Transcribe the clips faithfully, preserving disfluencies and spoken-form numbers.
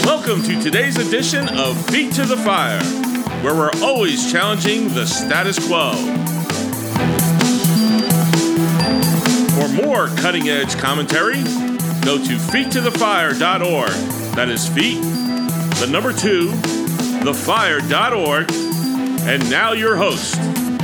Welcome to today's edition of Feet to the Fire, where we're always challenging the status quo. For more cutting-edge commentary, go to feet to the fire dot org. That is feet, the number two, the fire dot org. And now your host.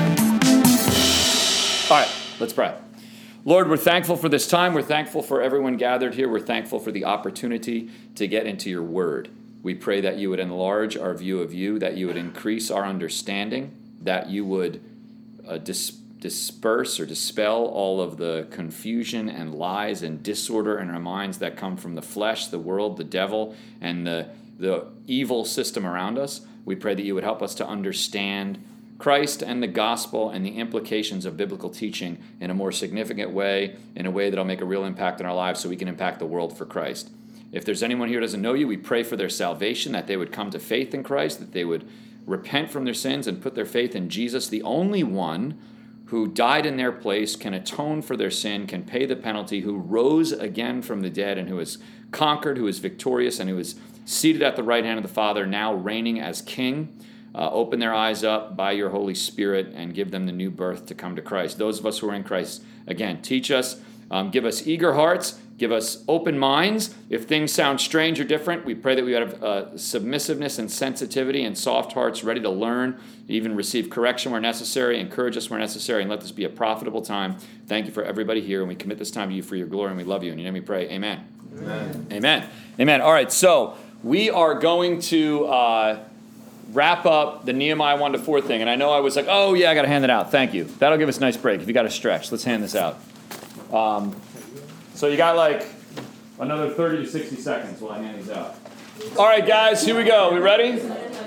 All right, let's pray. Lord, we're thankful for this time. We're thankful for everyone gathered here. We're thankful for the opportunity to get into your word. We pray that you would enlarge our view of you, that you would increase our understanding, that you would uh, dis- disperse or dispel all of the confusion and lies and disorder in our minds that come from the flesh, the world, the devil, and the, the evil system around us. We pray that you would help us to understand Christ and the gospel and the implications of biblical teaching in a more significant way, in a way that'll make a real impact in our lives so we can impact the world for Christ. If there's anyone here who doesn't know you, we pray for their salvation, that they would come to faith in Christ, that they would repent from their sins and put their faith in Jesus, the only one who died in their place, can atone for their sin, can pay the penalty, who rose again from the dead and who has conquered, who is victorious, and who is seated at the right hand of the Father, now reigning as King. Uh, open their eyes up by your Holy Spirit and give them the new birth to come to Christ. Those of us who are in Christ, again, teach us, um, give us eager hearts, give us open minds. If things sound strange or different, we pray that we have uh, submissiveness and sensitivity and soft hearts ready to learn, even receive correction where necessary, encourage us where necessary, and let this be a profitable time. Thank you for everybody here, and we commit this time to you for your glory, and we love you. In your name we pray, amen. Amen. Amen. Amen. All right, so we are going to... Uh, wrap up the Nehemiah one to four thing. And I know I was like, oh, yeah, I got to hand it out. Thank you. That'll give us a nice break. If you got to stretch, let's hand this out. Um, so you got like another thirty to sixty seconds while I hand these out. All right, guys, here we go. We ready?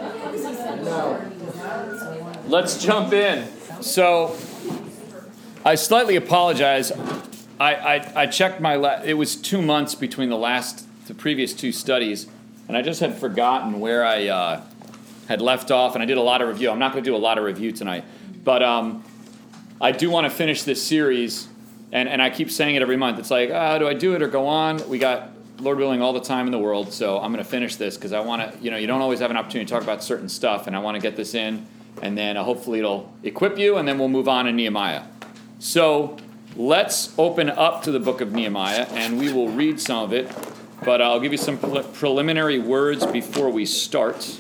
Let's jump in. So I slightly apologize. I, I, I checked my, la- it was two months between the last, the previous two studies, and I just had forgotten where I... Uh, had left off, and I did a lot of review. I'm not going to do a lot of review tonight, but um, I do want to finish this series, and, and I keep saying it every month. It's like, oh, do I do it or go on? We got, Lord willing, all the time in the world, so I'm going to finish this because I want to, you know, you don't always have an opportunity to talk about certain stuff, and I want to get this in, and then uh, hopefully it'll equip you, and then we'll move on in Nehemiah. So let's open up to the book of Nehemiah, and we will read some of it, but I'll give you some pre- preliminary words before we start.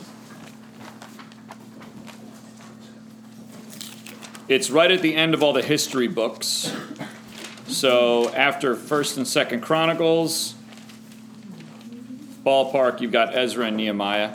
It's right at the end of all the history books. So after First and Second Chronicles, ballpark, you've got Ezra and Nehemiah.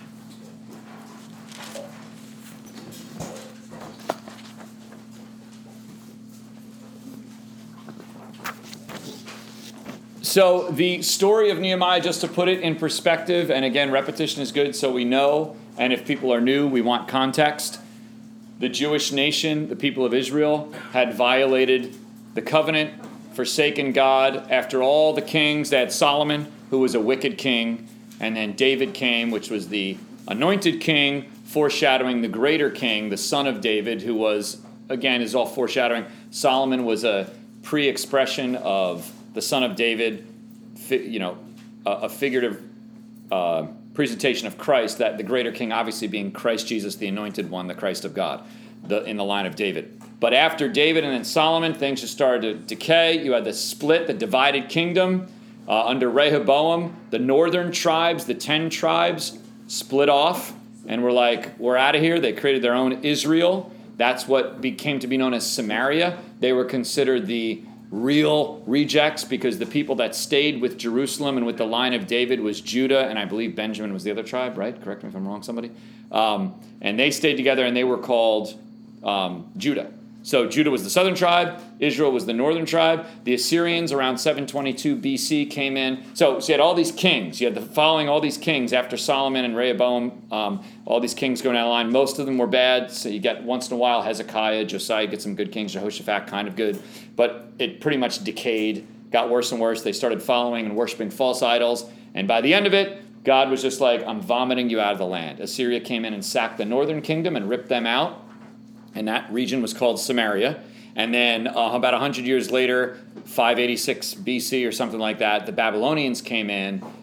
So the story of Nehemiah, just to put it in perspective, and again, repetition is good so we know, and if people are new, we want context. The Jewish nation, the people of Israel, had violated the covenant, forsaken God. After all the kings, they had Solomon, who was a wicked king, and then David came, which was the anointed king, foreshadowing the greater king, the son of David, who was, again, is all foreshadowing. Solomon was a pre-expression of the son of David, you know, a figurative uh, presentation of Christ, that the greater king obviously being Christ Jesus, the anointed one, the Christ of God, the, in the line of David. But after David and then Solomon, things just started to decay. You had the split, the divided kingdom. Uh, under Rehoboam, the northern tribes, the ten tribes, split off and were like, we're out of here. They created their own Israel. That's what became to be known as Samaria. They were considered the real rejects because the people that stayed with Jerusalem and with the line of David was Judah, and I believe Benjamin was the other tribe, right? Correct me if I'm wrong, somebody. Um, and they stayed together, and they were called um, Judah. So Judah was the southern tribe, Israel was the northern tribe. The Assyrians around seven twenty-two B C came in. So, so you had all these kings. You had the following all these kings after Solomon and Rehoboam, um, all these kings going down the line. Most of them were bad. So you get once in a while Hezekiah, Josiah, get some good kings, Jehoshaphat, kind of good. But it pretty much decayed, got worse and worse. They started following and worshiping false idols. And by the end of it, God was just like, I'm vomiting you out of the land. Assyria came in and sacked the northern kingdom and ripped them out. And that region was called Samaria. And then uh, about one hundred years later, five eighty-six B C or something like that, the Babylonians came in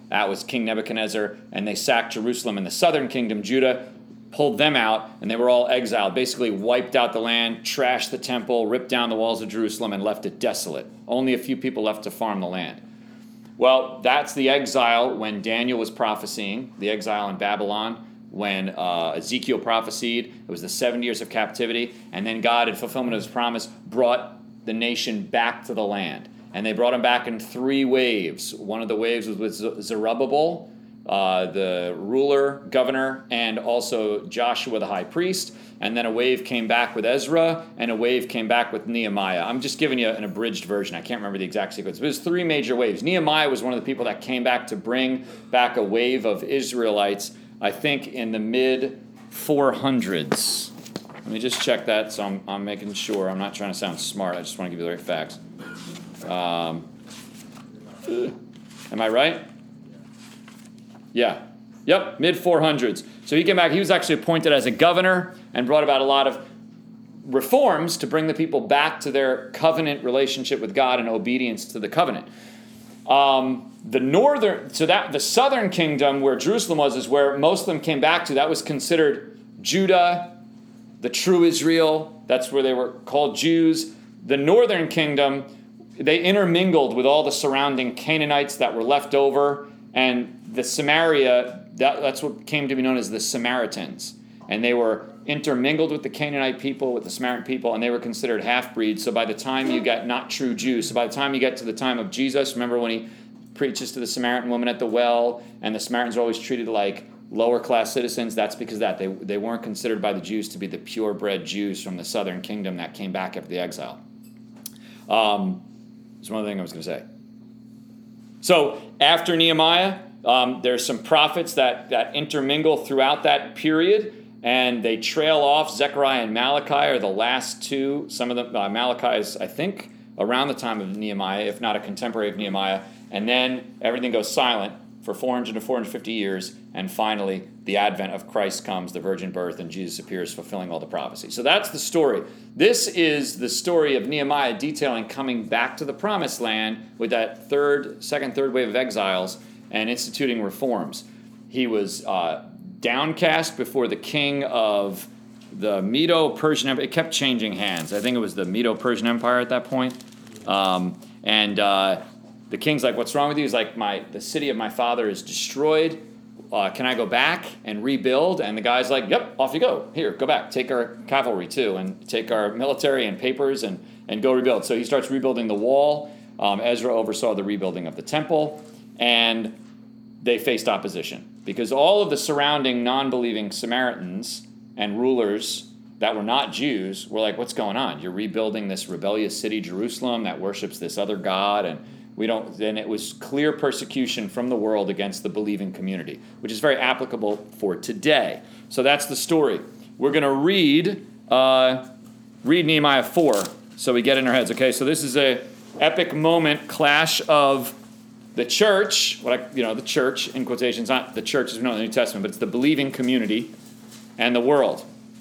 That was King Nebuchadnezzar, and they sacked Jerusalem. And the southern kingdom, Judah, pulled them out, and they were all exiled, basically wiped out the land, trashed the temple, ripped down the walls of Jerusalem, and left it desolate. Only a few people left to farm the land. Well, that's the exile when Daniel was prophesying, the exile in Babylon, when uh, Ezekiel prophesied. It was the seven years of captivity, and then God, in fulfillment of his promise, brought the nation back to the land. And they brought them back in three waves. One of the waves was with Zerubbabel, uh, the ruler, governor, and also Joshua the high priest. And then a wave came back with Ezra, and a wave came back with Nehemiah. I'm just giving you an abridged version. I can't remember the exact sequence. But it was three major waves. Nehemiah was one of the people that came back to bring back a wave of Israelites, I think in the mid four hundreds. Let me just check that, so I'm, I'm making sure. I'm not trying to sound smart. I just want to give you the right facts. Um, am I right? Yeah. Yep, mid four hundreds. So he came back. He was actually appointed as a governor and brought about a lot of reforms to bring the people back to their covenant relationship with God and obedience to the covenant. Um, the northern, so that the southern kingdom where Jerusalem was is where most of them came back to. That was considered Judah, the true Israel. That's where they were called Jews. The northern kingdom, they intermingled with all the surrounding Canaanites that were left over, and the Samaria, that, that's what came to be known as the Samaritans. And they were intermingled with the Canaanite people, with the Samaritan people, and they were considered half-breeds. So by the time you got not true Jews, so by the time you get to the time of Jesus, remember when he preaches to the Samaritan woman at the well, and the Samaritans are always treated like lower-class citizens? That's because of that. They, they weren't considered by the Jews to be the purebred Jews from the southern kingdom that came back after the exile. Um, there's one other thing I was going to say. So after Nehemiah, um, there's some prophets that, that intermingle throughout that period, and they trail off. Zechariah and Malachi are the last two. Some of them, uh, Malachi is, I think, around the time of Nehemiah, if not a contemporary of Nehemiah. And then everything goes silent for four hundred to four hundred fifty years, and finally the advent of Christ comes, the virgin birth, and Jesus appears, fulfilling all the prophecy. So that's the story. This is the story of Nehemiah detailing coming back to the promised land with that third, second, third wave of exiles and instituting reforms. He was uh, downcast before the king of the Medo-Persian Empire. It kept changing hands. I think it was the Medo-Persian Empire at that point. Um, and uh, the king's like, what's wrong with you? He's like, my the city of my father is destroyed. Uh, can I go back and rebuild? And the guy's like, yep, off you go. Here, go back. Take our cavalry too, and take our military and papers, and, and go rebuild. So he starts rebuilding the wall. Um, Ezra oversaw the rebuilding of the temple, and they faced opposition because all of the surrounding non-believing Samaritans and rulers that were not Jews were like, what's going on? You're rebuilding this rebellious city, Jerusalem, that worships this other god, and we don't. Then it was clear persecution from the world against the believing community, which is very applicable for today. So that's the story. We're going to read uh, read Nehemiah four, so we get in our heads. Okay, so this is a epic moment, clash of the church, what I, you know, the church in quotations, not the church as we know in the New Testament, but it's the believing community and the world.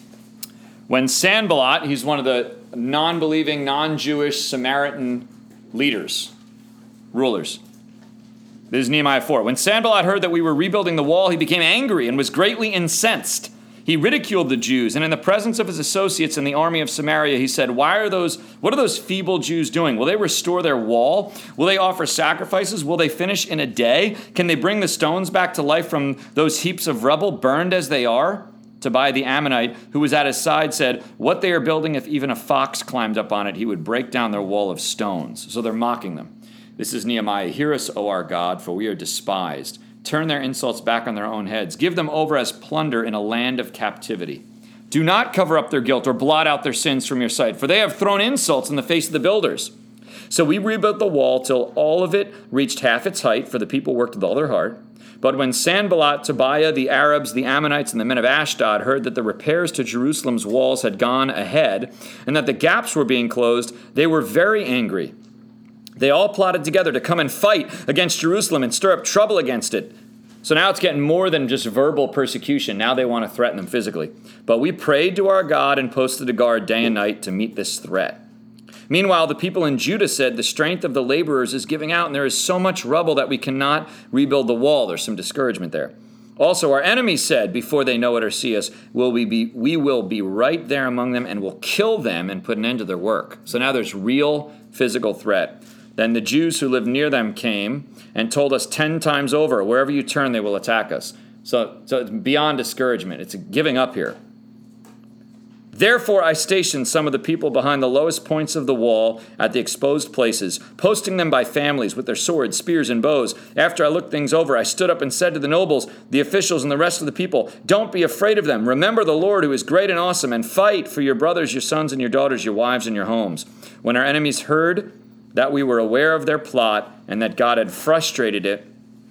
When Sanballat, he's one of the non-believing, non-Jewish Samaritan leaders, rulers. This is Nehemiah four. When Sanballat heard that we were rebuilding the wall, he became angry and was greatly incensed. He ridiculed the Jews, and in the presence of his associates in the army of Samaria, he said, Why are those, what are those feeble Jews doing? Will they restore their wall? Will they offer sacrifices? Will they finish in a day? Can they bring the stones back to life from those heaps of rubble, burned as they are? Tobiah the Ammonite, who was at his side, said, What they are building, if even a fox climbed up on it, he would break down their wall of stones. So they're mocking them. This is Nehemiah. Hear us, O our God, for we are despised. Turn their insults back on their own heads. Give them over as plunder in a land of captivity. Do not cover up their guilt or blot out their sins from your sight, for they have thrown insults in the face of the builders. So we rebuilt the wall till all of it reached half its height, for the people worked with all their heart. But when Sanballat, Tobiah, the Arabs, the Ammonites, and the men of Ashdod heard that the repairs to Jerusalem's walls had gone ahead, and that the gaps were being closed, they were very angry. They all plotted together to come and fight against Jerusalem and stir up trouble against it. So now it's getting more than just verbal persecution. Now they want to threaten them physically. But we prayed to our God and posted a guard day and night to meet this threat. Meanwhile, the people in Judah said, the strength of the laborers is giving out, and there is so much rubble that we cannot rebuild the wall. There's some discouragement there. Also, our enemies said, before they know it or see us, will we be we will be right there among them and will kill them and put an end to their work. So now there's real physical threat. Then the Jews who lived near them came and told us ten times over, wherever you turn, they will attack us. So, so it's beyond discouragement. It's a giving up here. Therefore I stationed some of the people behind the lowest points of the wall at the exposed places, posting them by families with their swords, spears, and bows. After I looked things over, I stood up and said to the nobles, the officials, and the rest of the people, don't be afraid of them. Remember the Lord who is great and awesome, and fight for your brothers, your sons, and your daughters, your wives, and your homes. When our enemies heard that we were aware of their plot and that God had frustrated it,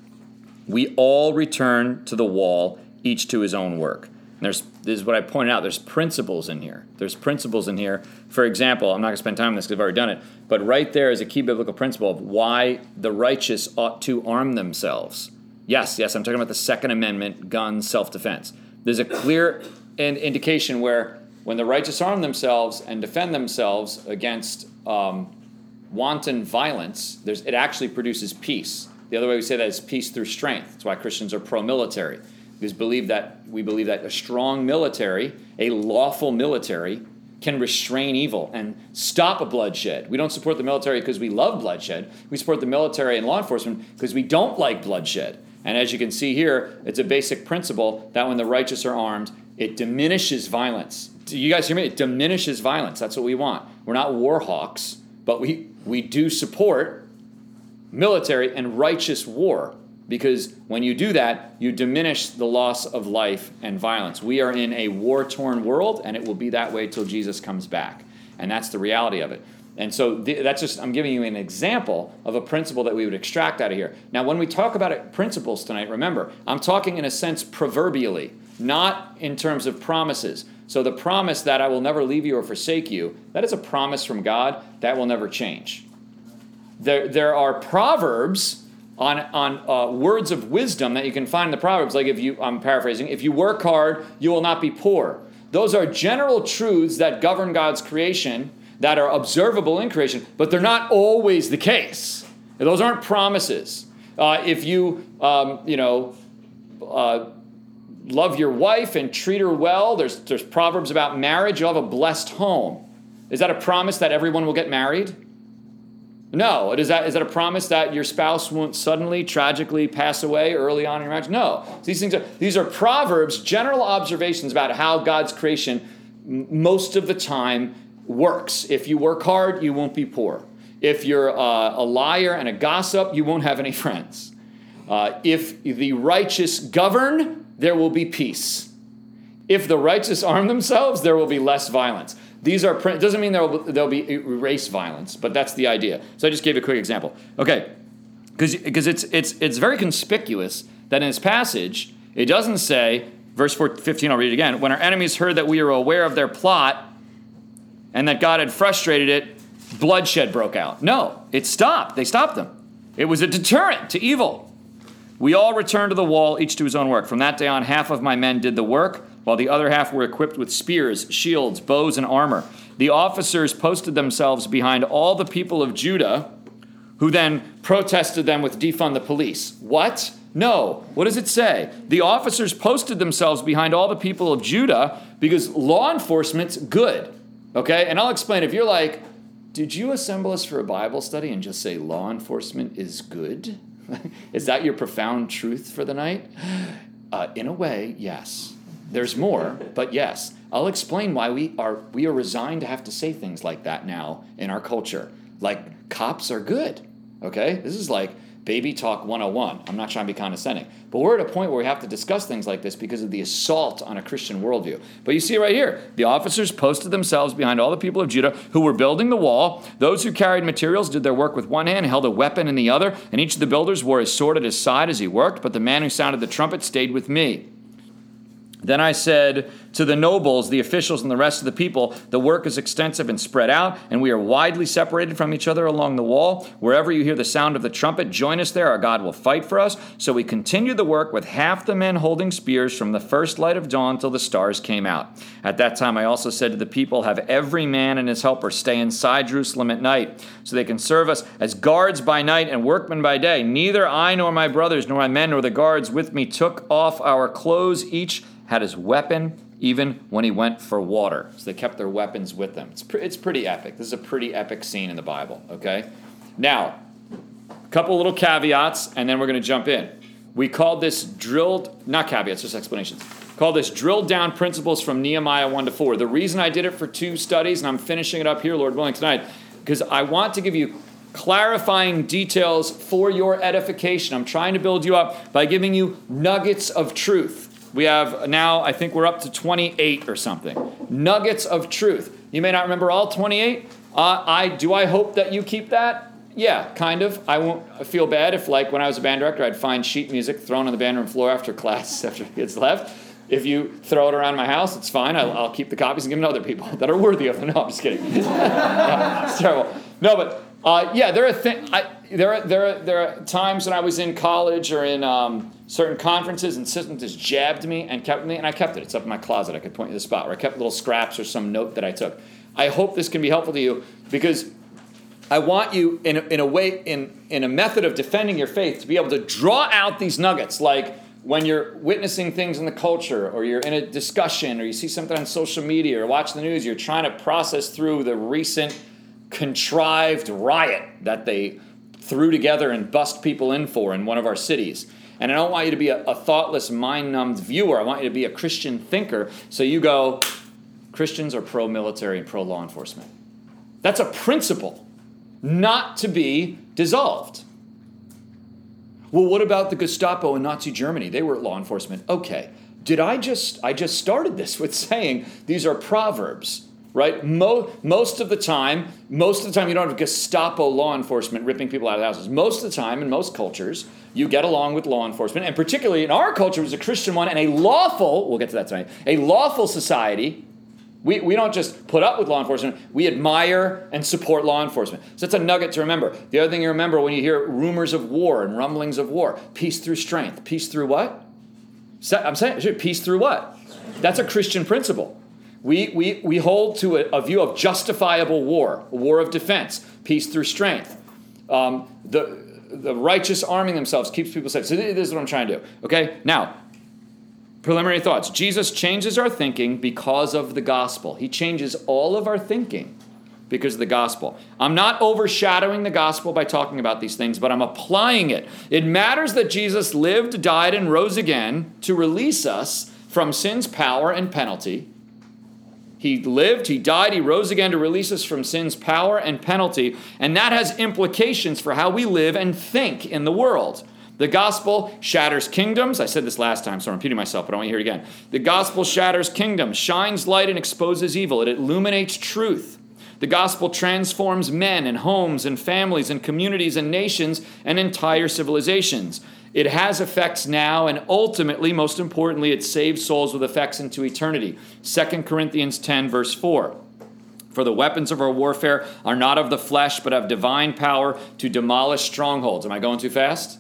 we all returned to the wall, each to his own work. And there's, this is what I pointed out. There's principles in here. There's principles in here. For example, I'm not going to spend time on this because I've already done it, but right there is a key biblical principle of why the righteous ought to arm themselves. Yes, yes, I'm talking about the Second Amendment, gun, self-defense. There's a clear in, indication where when the righteous arm themselves and defend themselves against um, wanton violence, there's, it actually produces peace. The other way we say that is peace through strength. That's why Christians are pro-military. Because believe that we believe that a strong military, a lawful military, can restrain evil and stop a bloodshed. We don't support the military because we love bloodshed. We support the military and law enforcement because we don't like bloodshed. And as you can see here, it's a basic principle that when the righteous are armed, it diminishes violence. Do you guys hear me? It diminishes violence. That's what we want. We're not war hawks, but we, we do support military and righteous war. Because when you do that, you diminish the loss of life and violence. We are in a war-torn world, and it will be that way till Jesus comes back. And that's the reality of it. And so th- that's just, I'm giving you an example of a principle that we would extract out of here. Now, when we talk about it, principles tonight, remember, I'm talking in a sense proverbially, not in terms of promises. So the promise that I will never leave you or forsake you, that is a promise from God that will never change. There, there are proverbs on on uh, words of wisdom that you can find in the Proverbs, like if you, I'm paraphrasing, if you work hard, you will not be poor. Those are general truths that govern God's creation, that are observable in creation, but they're not always the case. Those aren't promises. Uh, if you, um, you know, uh, love your wife and treat her well, there's, there's Proverbs about marriage, you'll have a blessed home. Is that a promise that everyone will get married? No. Is that, is that a promise that your spouse won't suddenly, tragically pass away early on in your marriage? No. These things are, these are proverbs, general observations about how God's creation m- most of the time works. If you work hard, you won't be poor. If you're uh, a liar and a gossip, you won't have any friends. Uh, if the righteous govern, there will be peace. If the righteous arm themselves, there will be less violence. These are, it doesn't mean there'll, there'll be erase violence, but that's the idea. So I just gave a quick example. Okay, because it's, it's, it's very conspicuous that in this passage, it doesn't say, verse fifteen, I'll read it again, when our enemies heard that we were aware of their plot and that God had frustrated it, bloodshed broke out. No, it stopped. They stopped them. It was a deterrent to evil. We all returned to the wall, each to his own work. From that day on, half of my men did the work, while the other half were equipped with spears, shields, bows, and armor. The officers posted themselves behind all the people of Judah, who then protested them with defund the police. What? No. What does it say? The officers posted themselves behind all the people of Judah because law enforcement's good. Okay? And I'll explain. If you're like, did you assemble us for a Bible study and just say law enforcement is good? Is that your profound truth for the night? Uh, in a way, yes. There's more, but yes. I'll explain why we are we are resigned to have to say things like that now in our culture. Like, cops are good, okay? This is like baby talk one oh one. I'm not trying to be condescending. But we're at a point where we have to discuss things like this because of the assault on a Christian worldview. But you see right here, the officers posted themselves behind all the people of Judah who were building the wall. Those who carried materials did their work with one hand, held a weapon in the other, and each of the builders wore his sword at his side as he worked, but the man who sounded the trumpet stayed with me. Then I said to the nobles, the officials, and the rest of the people, the work is extensive and spread out, and we are widely separated from each other along the wall. Wherever you hear the sound of the trumpet, join us there. Our God will fight for us. So we continued the work with half the men holding spears from the first light of dawn till the stars came out. At that time I also said to the people, have every man and his helper stay inside Jerusalem at night, so they can serve us as guards by night and workmen by day. Neither I nor my brothers nor my men nor the guards with me took off our clothes. Each had his weapon, even when he went for water. So they kept their weapons with them. It's, pre- it's pretty epic. This is a pretty epic scene in the Bible, okay? Now, a couple little caveats, and then we're going to jump in. We called this drilled, not caveats, just explanations. Call this drilled down principles from Nehemiah one to four. The reason I did it for two studies, and I'm finishing it up here, Lord willing, tonight, because I want to give you clarifying details for your edification. I'm trying to build you up by giving you nuggets of truth. We have now, I think we're up to twenty-eight or something. Nuggets of truth. You may not remember all twenty-eight. Uh, I do I hope that you keep that? Yeah, kind of. I won't feel bad if, like, when I was a band director, I'd find sheet music thrown on the band room floor after class, after the kids left. If you throw it around my house, it's fine. I'll, I'll keep the copies and give them to other people that are worthy of them. No, I'm just kidding. No, it's terrible. No, but uh, yeah, there are things. There are there are there are times when I was in college or in um, certain conferences and assistants just jabbed me and kept me, and I kept it. It's up in my closet. I could point you to the spot where I kept little scraps or some note that I took. I hope this can be helpful to you because I want you, in a, in a way, in in a method of defending your faith, to be able to draw out these nuggets, like when you're witnessing things in the culture, or you're in a discussion, or you see something on social media, or watch the news. You're trying to process through the recent contrived riot that they threw together and bust people in for in one of our cities. And I don't want you to be a, a thoughtless, mind-numbed viewer. I want you to be a Christian thinker. So you go, Christians are pro-military and pro-law enforcement. That's a principle, not to be dissolved. Well, what about the Gestapo in Nazi Germany? They were law enforcement. Okay. Did I just, I just started this with saying these are proverbs. Right? Mo- most of the time, most of the time you don't have Gestapo law enforcement ripping people out of houses. Most of the time, in most cultures, you get along with law enforcement, and particularly in our culture, it was a Christian one and a lawful, we'll get to that tonight, a lawful society. We, we don't just put up with law enforcement, we admire and support law enforcement. So that's a nugget to remember. The other thing you remember when you hear rumors of war and rumblings of war, peace through strength. Peace through what? I'm saying, peace through what? That's a Christian principle. We, we, we hold to a, a view of justifiable war, a war of defense, peace through strength. Um, the, the righteous arming themselves keeps people safe. So this is what I'm trying to do. Okay, now, preliminary thoughts. Jesus changes our thinking because of the gospel. He changes all of our thinking because of the gospel. I'm not overshadowing the gospel by talking about these things, but I'm applying it. It matters that Jesus lived, died, and rose again to release us from sin's power and penalty. He lived, he died, he rose again to release us from sin's power and penalty, and that has implications for how we live and think in the world. The gospel shatters kingdoms. I said this last time, so I'm repeating myself, but I want you to hear it again. The gospel shatters kingdoms, shines light and exposes evil. It illuminates truth. The gospel transforms men and homes and families and communities and nations and entire civilizations. It has effects now, and ultimately, most importantly, it saves souls with effects into eternity. Second Corinthians ten, verse four. For the weapons of our warfare are not of the flesh, but of divine power to demolish strongholds. Am I going too fast?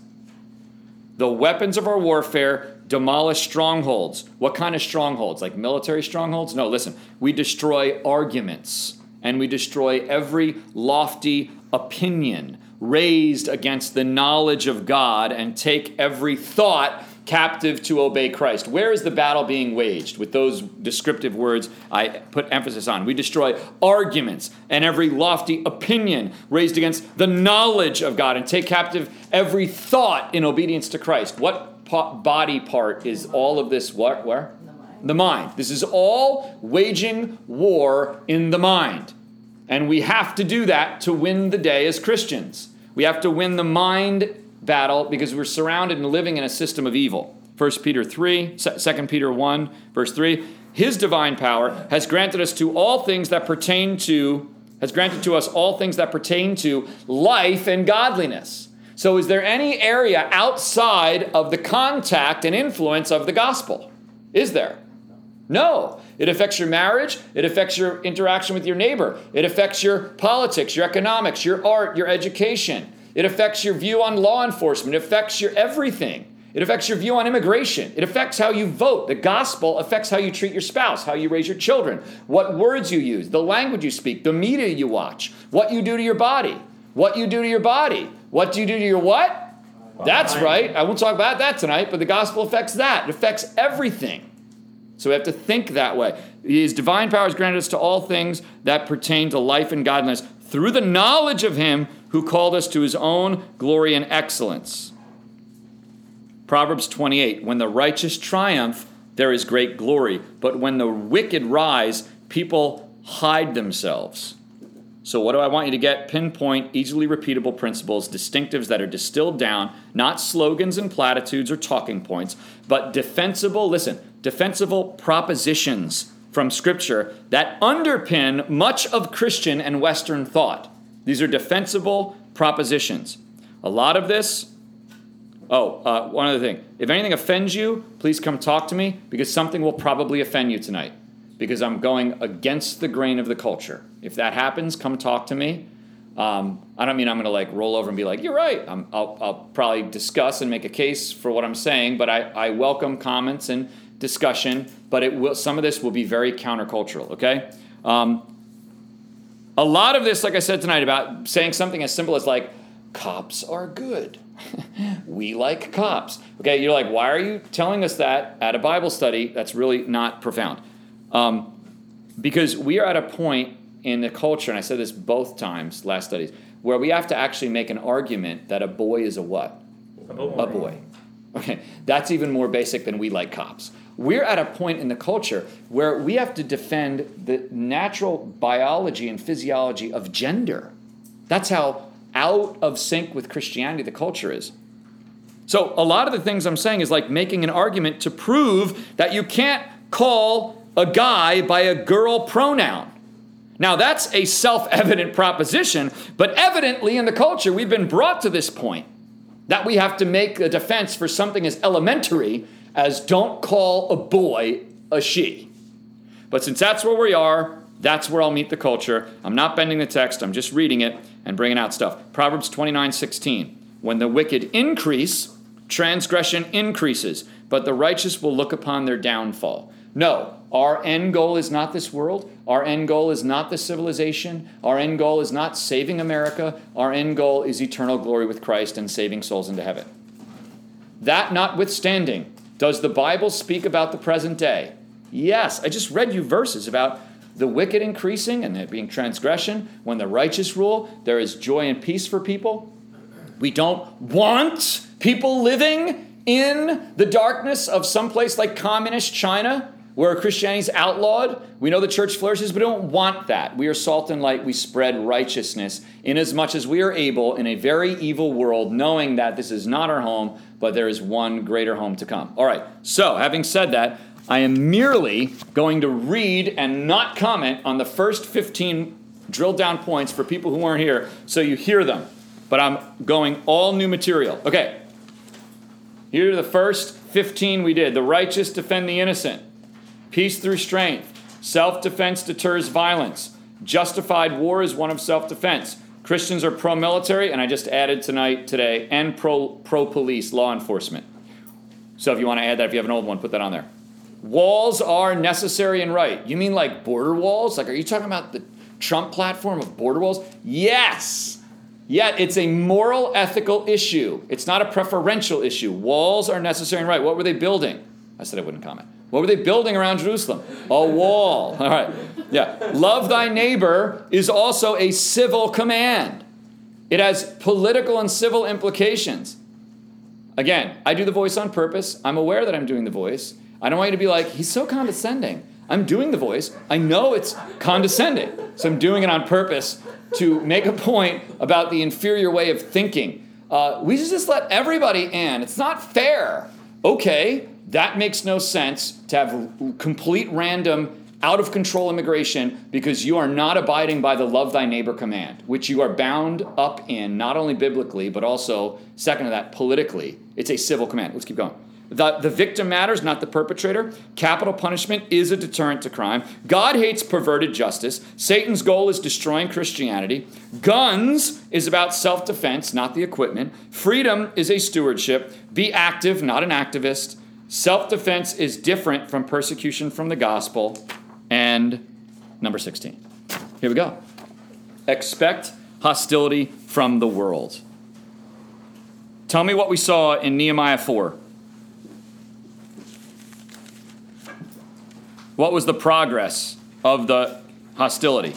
The weapons of our warfare demolish strongholds. What kind of strongholds? Like military strongholds? No, listen. We destroy arguments, and we destroy every lofty opinion raised against the knowledge of God, and take every thought captive to obey Christ. Where is the battle being waged? With those descriptive words I put emphasis on. We destroy arguments and every lofty opinion raised against the knowledge of God, and take captive every thought in obedience to Christ. What po- body part is all of this? What? Where? The mind. The mind. This is all waging war in the mind. And we have to do that to win the day as Christians. We have to win the mind battle because we're surrounded and living in a system of evil. First Peter three, Second Peter one, verse three. His divine power has granted us to all things that pertain to, has granted to us all things that pertain to life and godliness. So is there any area outside of the contact and influence of the gospel? Is there? No. It affects your marriage. It affects your interaction with your neighbor. It affects your politics, your economics, your art, your education. It affects your view on law enforcement. It affects your everything. It affects your view on immigration. It affects how you vote. The gospel affects how you treat your spouse, how you raise your children, what words you use, the language you speak, the media you watch, what you do to your body, what you do to your body. What do you do to your what? That's right. I won't talk about that tonight, but the gospel affects that. It affects everything. So we have to think that way. His divine power is granted us to all things that pertain to life and godliness through the knowledge of him who called us to his own glory and excellence. Proverbs twenty-eight, when the righteous triumph, there is great glory. But when the wicked rise, people hide themselves. So what do I want you to get? Pinpoint, easily repeatable principles, distinctives that are distilled down, not slogans and platitudes or talking points, but defensible, listen, defensible propositions from Scripture that underpin much of Christian and Western thought. These are defensible propositions. A lot of this, oh, uh, one other thing. If anything offends you, please come talk to me, because something will probably offend you tonight, because I'm going against the grain of the culture. If that happens, come talk to me. Um, I don't mean I'm going to like roll over and be like, you're right. I'm, I'll, I'll probably discuss and make a case for what I'm saying, but I, I welcome comments and discussion, but it will. Some of this will be very countercultural, okay? Um, a lot of this, like I said tonight, about saying something as simple as like, cops are good. We like cops. Okay, you're like, why are you telling us that at a Bible study? That's really not profound. Um, because we are at a point in the culture, and I said this both times, last studies, where we have to actually make an argument that a boy is a what? A boy. A boy. Okay, that's even more basic than we like cops. We're at a point in the culture where we have to defend the natural biology and physiology of gender. That's how out of sync with Christianity the culture is. So a lot of the things I'm saying is like making an argument to prove that you can't call a guy by a girl pronoun. Now that's a self-evident proposition, but evidently in the culture we've been brought to this point that we have to make a defense for something as elementary as don't call a boy a she. But since that's where we are, that's where I'll meet the culture. I'm not bending the text, I'm just reading it and bringing out stuff. Proverbs twenty-nine sixteen. When the wicked increase, transgression increases, but the righteous will look upon their downfall. No, our end goal is not this world. Our end goal is not this civilization. Our end goal is not saving America. Our end goal is eternal glory with Christ and saving souls into heaven. That notwithstanding, does the Bible speak about the present day? Yes, I just read you verses about the wicked increasing and there being transgression. When the righteous rule, there is joy and peace for people. We don't want people living in the darkness of some place like communist China, where Christianity is outlawed. We know the church flourishes, but we don't want that. We are salt and light. We spread righteousness inasmuch as we are able in a very evil world, knowing that this is not our home, but there is one greater home to come. All right, so having said that, I am merely going to read and not comment on the first fifteen drilled down points for people who weren't here, so you hear them. But I'm going all new material. Okay, here are the first fifteen we did. The righteous defend the innocent. Peace through strength. Self-defense deters violence. Justified war is one of self-defense. Christians are pro-military, and I just added tonight, today, and pro, pro-police, law enforcement. So if you want to add that, if you have an old one, put that on there. Walls are necessary and right. You mean like border walls? Like, are you talking about the Trump platform of border walls? Yes. Yet it's a moral, ethical issue. It's not a preferential issue. Walls are necessary and right. What were they building? I said I wouldn't comment. What were they building around Jerusalem? A wall. All right. Yeah. Love thy neighbor is also a civil command. It has political and civil implications. Again, I do the voice on purpose. I'm aware that I'm doing the voice. I don't want you to be like, he's so condescending. I'm doing the voice. I know it's condescending. So I'm doing it on purpose to make a point about the inferior way of thinking. Uh, we just let everybody in. It's not fair. Okay, that makes no sense to have complete random, out-of-control immigration because you are not abiding by the love thy neighbor command, which you are bound up in, not only biblically, but also, second to that, politically. It's a civil command. Let's keep going. The, the victim matters, not the perpetrator. Capital punishment is a deterrent to crime. God hates perverted justice. Satan's goal is destroying Christianity. Guns is about self-defense, not the equipment. Freedom is a stewardship. Be active, not an activist. Self-defense is different from persecution from the gospel. And number sixteen. Here we go. Expect hostility from the world. Tell me what we saw in Nehemiah four. What was the progress of the hostility?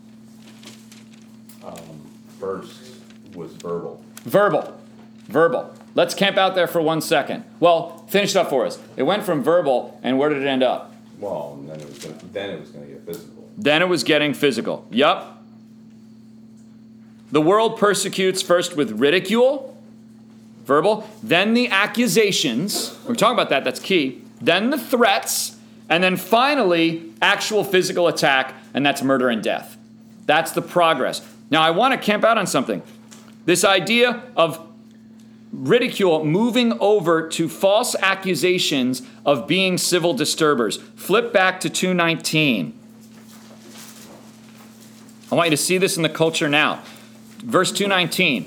Um, first was verbal. Verbal. Verbal. Let's camp out there for one second. Well, finish it up for us. It went from verbal, and where did it end up? Well, and then it was gonna, then it was going to get physical. Then it was getting physical. Yup. The world persecutes first with ridicule, verbal, then the accusations. We're talking about that, that's key. Then the threats, and then finally, actual physical attack, and that's murder and death. That's the progress. Now, I want to camp out on something. This idea of ridicule moving over to false accusations of being civil disturbers. Flip back to two nineteen. I want you to see this in the culture now. Verse two nineteen.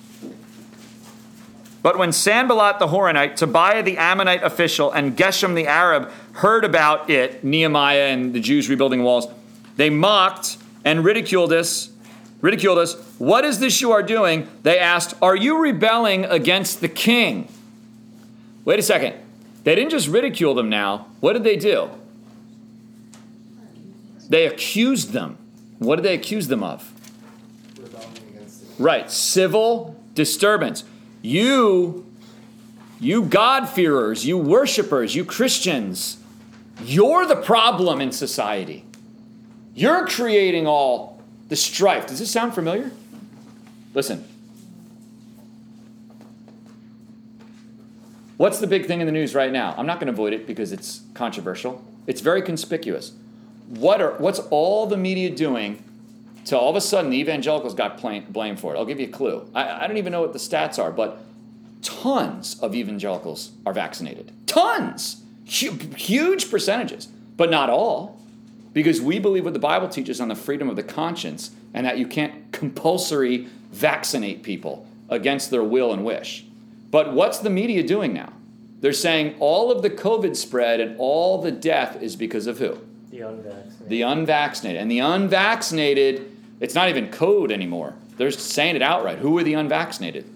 But when Sanballat the Horonite, Tobiah the Ammonite official, and Geshem the Arab heard about it, Nehemiah and the Jews rebuilding walls, they mocked and ridiculed us. Ridiculed us. What is this you are doing? They asked, are you rebelling against the king? Wait a second. They didn't just ridicule them now. What did they do? They accused them. What did they accuse them of? Right, civil disturbance. You, you God-fearers, you worshipers, you Christians, you're the problem in society. You're creating all the strife. Does this sound familiar? Listen. What's the big thing in the news right now? I'm not going to avoid it because it's controversial. It's very conspicuous. What are what's all the media doing to all of a sudden the evangelicals got blamed for it? I'll give you a clue. I, I don't even know what the stats are, but tons of evangelicals are vaccinated. Tons! Huge percentages, but not all. Because we believe what the Bible teaches on the freedom of the conscience and that you can't compulsory vaccinate people against their will and wish. But what's the media doing now? They're saying all of the COVID spread and all the death is because of who? The unvaccinated. The unvaccinated. And the unvaccinated, it's not even code anymore. They're saying it outright. Who are the unvaccinated?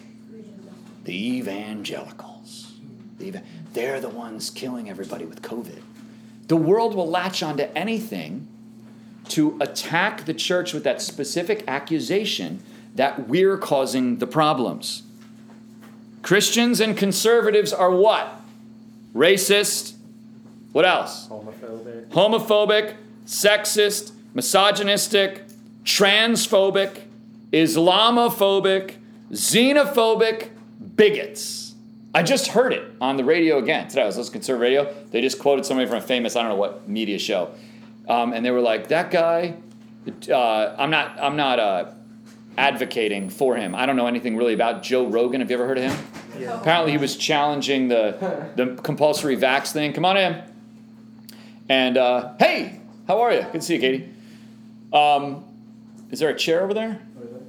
The evangelicals. The ev- They're the ones killing everybody with COVID. The world will latch onto anything to attack the church with that specific accusation that we're causing the problems. Christians and conservatives are what? Racist. What else? Homophobic. Homophobic, sexist, misogynistic, transphobic, Islamophobic, xenophobic, bigots. I just heard it on the radio again today. I was listening to conservative radio. They just quoted somebody from a famous, I don't know what media show. Um, and they were like, that guy, uh, I'm not I'm not uh, advocating for him. I don't know anything really about Joe Rogan. Have you ever heard of him? Yeah. Apparently he was challenging the, the compulsory vax thing. Come on in. And, uh, hey, how are you? Good to see you, Katie. Um, is there a chair over there?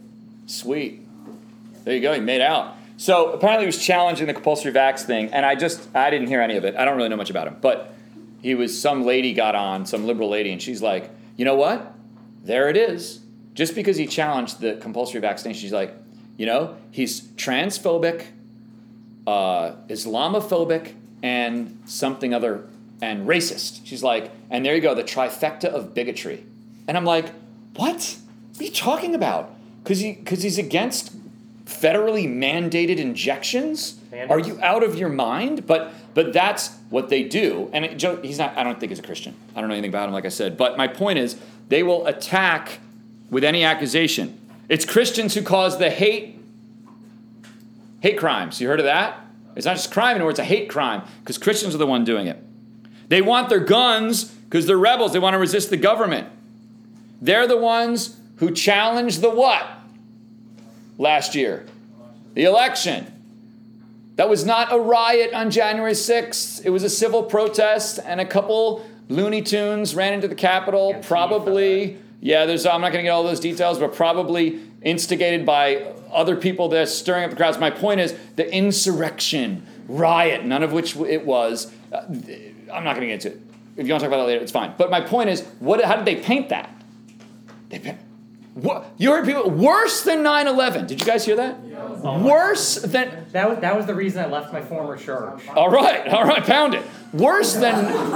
Sweet. There you go. He made out. So apparently he was challenging the compulsory vax thing, and I just, I didn't hear any of it. I don't really know much about him. But he was, some lady got on, some liberal lady, and she's like, you know what? There it is. Just because he challenged the compulsory vaccination, she's like, you know, he's transphobic, uh, Islamophobic, and something other, and racist. She's like, and there you go, the trifecta of bigotry. And I'm like, what? What are you talking about? Because he, because he's against federally mandated injections? Mandates. Are you out of your mind? But but that's what they do. And it, Joe, he's not. I don't think he's a Christian. I don't know anything about him, like I said. But my point is, they will attack with any accusation. It's Christians who cause the hate hate crimes. You heard of that? It's not just crime anymore. It's a hate crime because Christians are the one doing it. They want their guns because they're rebels. They want to resist the government. They're the ones who challenged the what? Last year. The election. That was not a riot on January sixth. It was a civil protest, and a couple Looney Tunes ran into the Capitol, Antifa. probably, yeah, there's, I'm not going to get all those details, but probably instigated by other people that are stirring up the crowds. My point is the insurrection, riot, none of which it was. Uh, I'm not going to get into it. If you want to talk about that later, it's fine. But my point is, what? How did they paint that? They paint, what, you heard people, worse than nine eleven. Did you guys hear that? Oh Worse than... That was, that was the reason I left my former church. All right, all right, pound it. Worse than...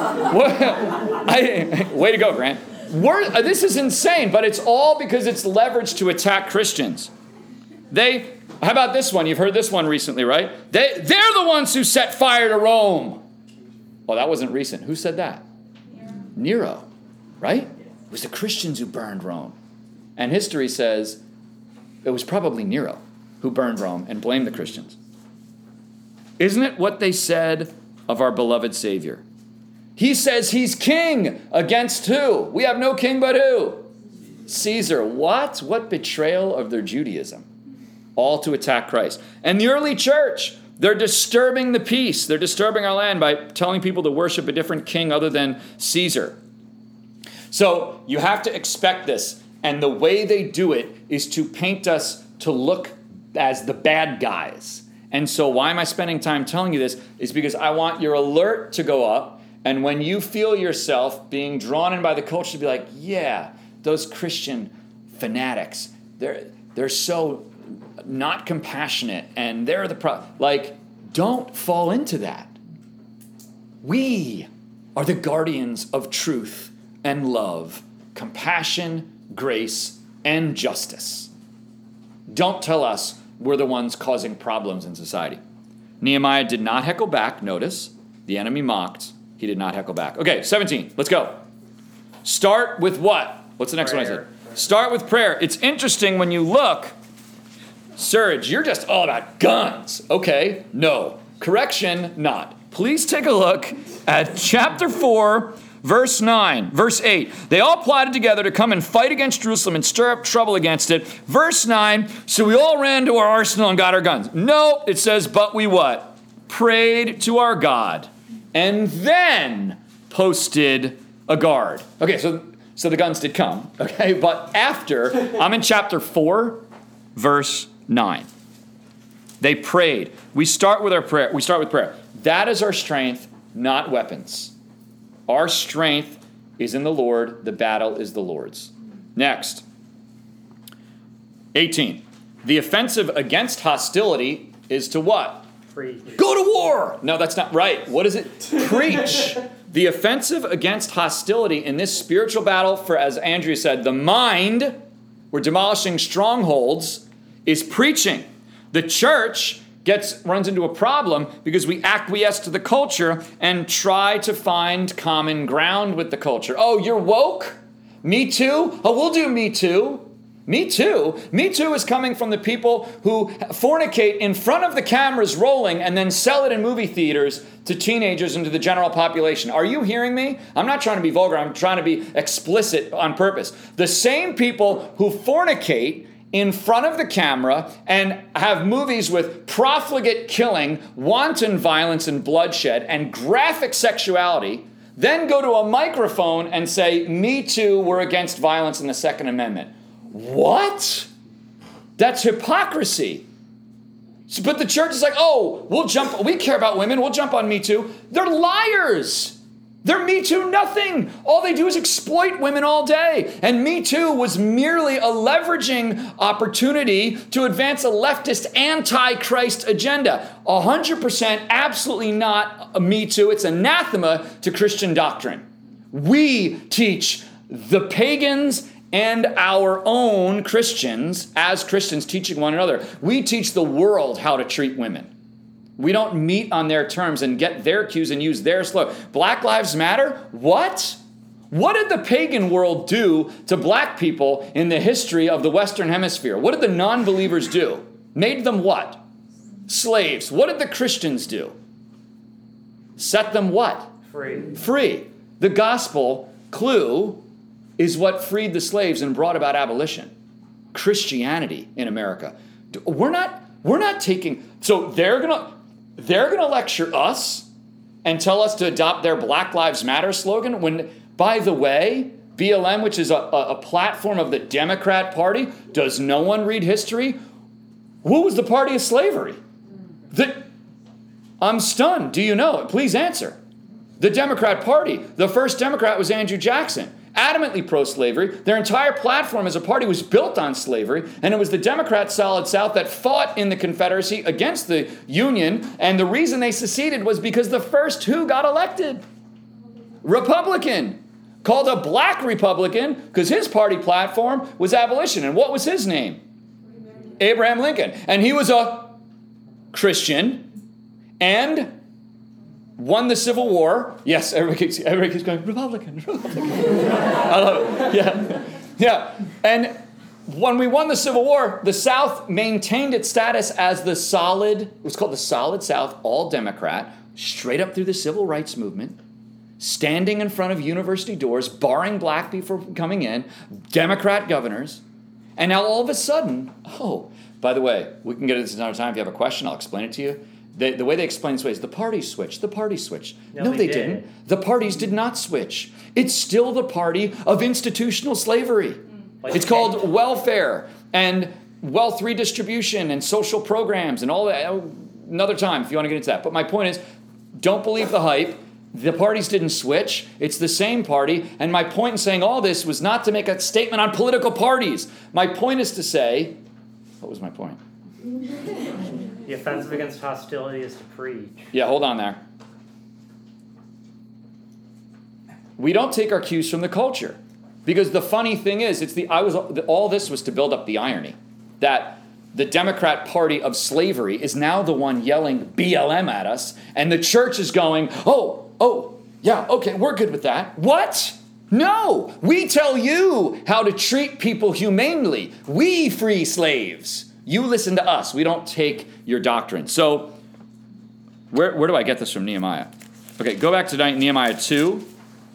I, way to go, Grant. Wor, this is insane, but it's all because it's leveraged to attack Christians. They... How about this one? You've heard this one recently, right? They, they're the ones who set fire to Rome. Well, that wasn't recent. Who said that? Nero, right? It was the Christians who burned Rome. And history says it was probably Nero who burned Rome and blamed the Christians. Isn't it what they said of our beloved Savior? He says he's king against who? We have no king but who? Caesar. What? What betrayal of their Judaism? All to attack Christ. And the early church, they're disturbing the peace. They're disturbing our land by telling people to worship a different king other than Caesar. So you have to expect this. And the way they do it is to paint us to look as the bad guys. And so why am I spending time telling you this? Is because I want your alert to go up. And when you feel yourself being drawn in by the culture, to be like, yeah, those Christian fanatics, they're they're so not compassionate, and they're the pro. Like, don't fall into that. We are the guardians of truth and love, compassion, grace, and justice. Don't tell us we're the ones causing problems in society. Nehemiah did not heckle back. Notice, the enemy mocked. He did not heckle back. Okay, seventeen. Let's go. Start with what? What's the next Prayer. one I said? Start with prayer. It's interesting when you look. Serge, you're just all about guns. Okay, no. Correction, not. Please take a look at chapter four, verse nine, verse eight. They all plotted together to come and fight against Jerusalem and stir up trouble against it. Verse nine, so we all ran to our arsenal and got our guns. No, it says, but we what? Prayed to our God and then posted a guard. Okay, so, so the guns did come, okay? But after, I'm in chapter four, verse nine. They prayed. We start with our prayer. We start with prayer. That is our strength, not weapons. Our strength is in the Lord. The battle is the Lord's. Next. eighteen. The offensive against hostility is to what? Preach. Go to war! No, that's not right. What is it? Preach. The offensive against hostility in this spiritual battle for, as Andrea said, the mind, we're demolishing strongholds, is preaching. The church gets runs into a problem because we acquiesce to the culture and try to find common ground with the culture. Oh, you're woke? Me too? Oh, we'll do me too. Me too? Me too is coming from the people who fornicate in front of the cameras rolling and then sell it in movie theaters to teenagers and to the general population. Are you hearing me? I'm not trying to be vulgar. I'm trying to be explicit on purpose. The same people who fornicate in front of the camera and have movies with profligate killing, wanton violence and bloodshed, and graphic sexuality, then go to a microphone and say, me too, we're against violence in the Second Amendment. What? That's hypocrisy. But the church is like, oh, we'll jump, we care about women, we'll jump on Me Too. They're liars. They're Me Too nothing. All they do is exploit women all day. And Me Too was merely a leveraging opportunity to advance a leftist anti-Christ agenda. one hundred percent absolutely not a Me Too. It's anathema to Christian doctrine. We teach the pagans and our own Christians, as Christians teaching one another, we teach the world how to treat women. We don't meet on their terms and get their cues and use their slogan. Black Lives Matter? What? What did the pagan world do to black people in the history of the Western Hemisphere? What did the non-believers do? Made them what? Slaves. What did the Christians do? Set them what? Free. Free. The gospel clue is what freed the slaves and brought about abolition. Christianity in America. We're not, we're not taking, so they're going to, they're going to lecture us and tell us to adopt their Black Lives Matter slogan when, by the way, B L M, which is a, a, a platform of the Democrat Party, does no one read history? What was the party of slavery? The, I'm stunned. Do you know it? Please answer. The Democrat Party. The first Democrat was Andrew Jackson. Adamantly pro-slavery. Their entire platform as a party was built on slavery, and it was the Democrat Solid South that fought in the Confederacy against the Union, and the reason they seceded was because the first who got elected? Republican. Called a black Republican because his party platform was abolition. And what was his name? Abraham Lincoln. And he was a Christian and won the Civil War. Yes, everybody keeps, everybody keeps going, Republican, Republican. I love it. Yeah. Yeah. And when we won the Civil War, the South maintained its status as the solid, it was called the Solid South, all Democrat, straight up through the Civil Rights Movement, standing in front of university doors, barring black people from coming in, Democrat governors. And now all of a sudden, oh, by the way, we can get into this another time. If you have a question, I'll explain it to you. The, the way they explain this way is the parties switched. The parties switched. No, No, they, they didn't. did. The parties did not switch. It's still the party of institutional slavery. Like It's called welfare and wealth redistribution and social programs and all that. Another time if you want to get into that. But my point is, don't believe the hype. The parties didn't switch. It's the same party. And my point in saying all this was not to make a statement on political parties. My point is to say, what was my point? The offensive against hostility is to preach. Yeah, hold on there. We don't take our cues from the culture. Because the funny thing is, it's the I was all this was to build up the irony that the Democrat Party of slavery is now the one yelling B L M at us, and the church is going, oh, oh, yeah, okay, we're good with that. What? No, we tell you how to treat people humanely. We free slaves. You listen to us. We don't take your doctrine. So where, where do I get this from? Nehemiah. Okay, go back to Nehemiah two.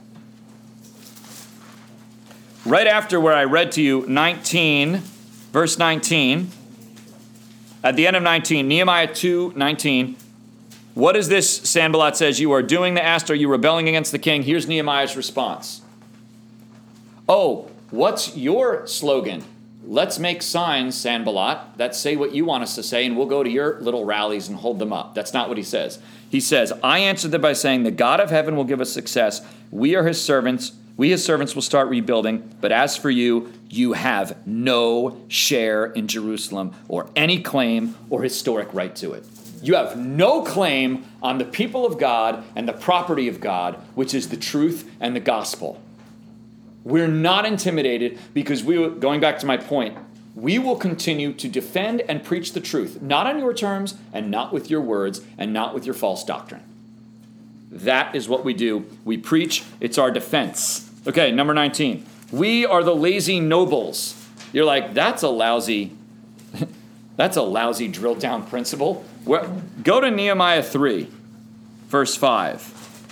Right after where I read to you nineteen, verse nineteen, at the end of nineteen, Nehemiah two nineteen, what is this Sanballat says you are doing to Esther? Are you rebelling against the king? Here's Nehemiah's response. Oh, what's your slogan? Let's make signs, Sanballat, that say what you want us to say, and we'll go to your little rallies and hold them up. That's not what he says. He says, I answered them by saying, the God of heaven will give us success. We are his servants. We, his servants, will start rebuilding. But as for you, you have no share in Jerusalem or any claim or historic right to it. You have no claim on the people of God and the property of God, which is the truth and the gospel. We're not intimidated because we, going back to my point, we will continue to defend and preach the truth, not on your terms and not with your words and not with your false doctrine. That is what we do. We preach. It's our defense. Okay, number nineteen. We are the lazy nobles. You're like, that's a lousy, that's a lousy drilled down principle. Well, go to Nehemiah three, verse five.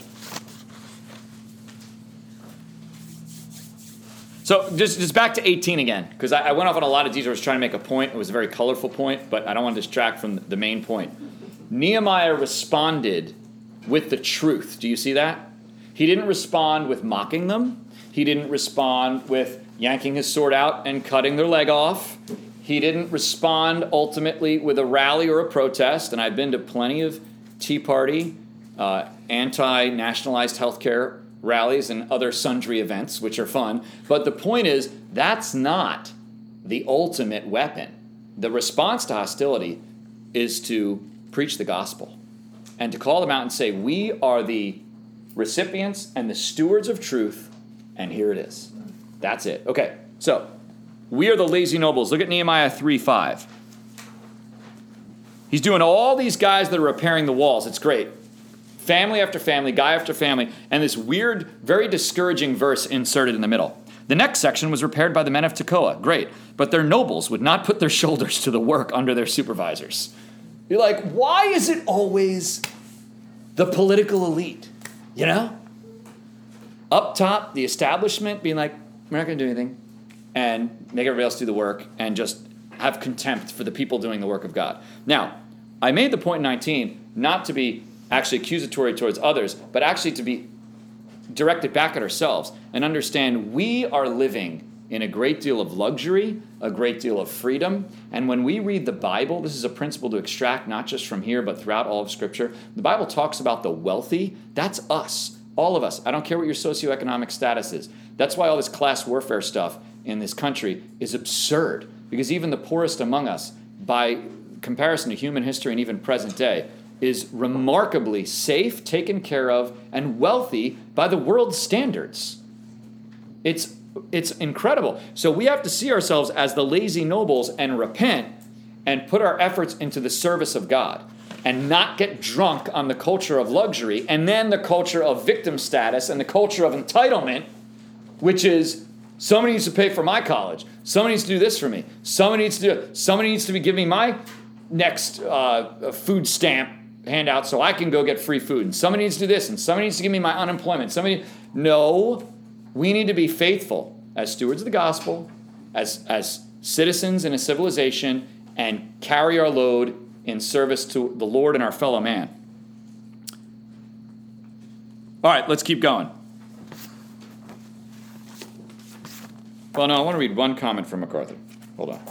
So just, just back to eighteen again, because I, I went off on a lot of detours trying to make a point. It was a very colorful point, but I don't want to distract from the main point. Nehemiah responded with the truth. Do you see that? He didn't respond with mocking them. He didn't respond with yanking his sword out and cutting their leg off. He didn't respond ultimately with a rally or a protest. And I've been to plenty of Tea Party, uh, anti-nationalized healthcare rallies and other sundry events, which are fun. But the point is, that's not the ultimate weapon. The response to hostility is to preach the gospel and to call them out and say, we are the recipients and the stewards of truth, and here it is. That's it. Okay, so we are the lazy nobles. Look at Nehemiah three five. He's doing all these guys that are repairing the walls. It's great. Family after family, guy after family, and this weird, very discouraging verse inserted in the middle. The next section was repaired by the men of Tekoa. Great. But their nobles would not put their shoulders to the work under their supervisors. You're like, why is it always the political elite? You know? Up top, the establishment being like, we're not going to do anything, and make everybody else do the work, and just have contempt for the people doing the work of God. Now, I made the point in nineteen, not to be actually accusatory towards others, but actually to be directed back at ourselves and understand we are living in a great deal of luxury, a great deal of freedom. And when we read the Bible, this is a principle to extract not just from here, but throughout all of Scripture. The Bible talks about the wealthy. That's us, all of us. I don't care what your socioeconomic status is. That's why all this class warfare stuff in this country is absurd, because even the poorest among us, by comparison to human history and even present day, is remarkably safe, taken care of, and wealthy by the world's standards. It's It's incredible. So we have to see ourselves as the lazy nobles and repent and put our efforts into the service of God and not get drunk on the culture of luxury and then the culture of victim status and the culture of entitlement, which is somebody needs to pay for my college. Somebody needs to do this for me. Somebody needs to do Somebody needs to be giving me my next uh, food stamp handout so I can go get free food. And somebody needs to do this, and somebody needs to give me my unemployment. Somebody, no. We need to be faithful as stewards of the gospel, as, as citizens in a civilization, and carry our load in service to the Lord and our fellow man. All right, let's keep going. Well, no, I want to read one comment from MacArthur. Hold on.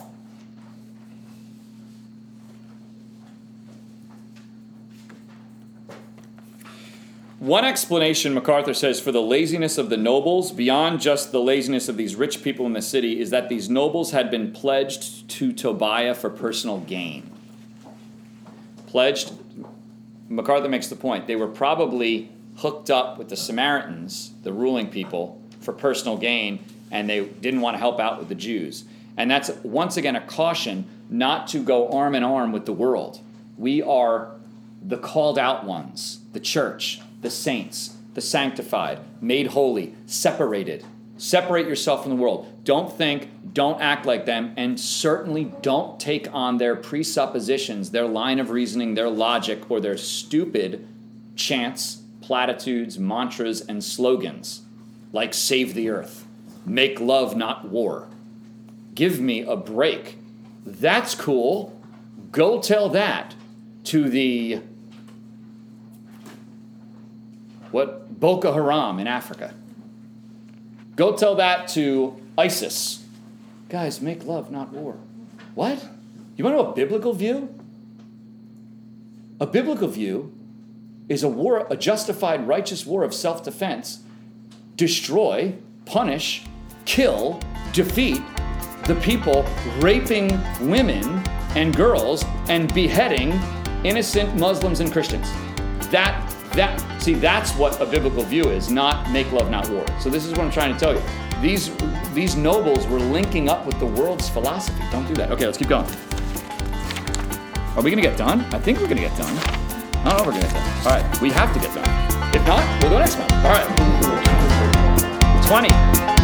One explanation, MacArthur says, for the laziness of the nobles, beyond just the laziness of these rich people in the city, is that these nobles had been pledged to Tobiah for personal gain. Pledged, MacArthur makes the point, they were probably hooked up with the Samaritans, the ruling people, for personal gain, and they didn't want to help out with the Jews. And that's, once again, a caution not to go arm in arm with the world. We are the called out ones, the church, the saints, the sanctified, made holy, separated. Separate yourself from the world. Don't think, don't act like them, and certainly don't take on their presuppositions, their line of reasoning, their logic, or their stupid chants, platitudes, mantras, and slogans like save the earth, make love, not war. Give me a break. That's cool. Go tell that to the What? Boko Haram in Africa. Go tell that to ISIS. Guys, make love, not war. What? You want to know a biblical view? A biblical view is a war, a justified, righteous war of self-defense. Destroy, punish, kill, defeat the people raping women and girls and beheading innocent Muslims and Christians. That That, see, that's what a biblical view is, not make love, not war. So this is what I'm trying to tell you. These, these nobles were linking up with the world's philosophy. Don't do that. Okay, let's keep going. Are we going to get done? I think we're going to get done. I don't know if we're going to get done. All right, we have to get done. If not, we'll go next month. All right. twenty.